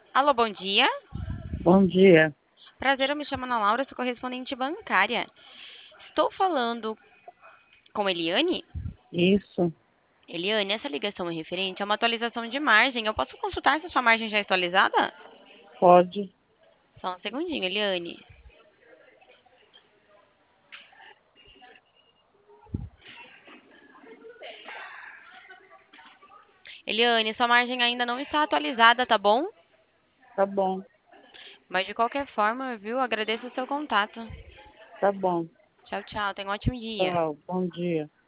Alô, bom dia. Bom dia. Prazer, eu me chamo Ana Laura, sou correspondente bancária. Estou falando com Eliane? Isso, Eliane, essa ligação é referente a uma atualização de margem. Eu posso consultar se a sua margem já é atualizada? pode. Só um segundinho, Eliane. Eliane, sua margem ainda não está atualizada, tá bom? Tá bom, Mas de qualquer forma, viu? Agradeço o seu contato. tá bom. Tchau, tchau. Tenha um ótimo dia. Tchau, bom dia.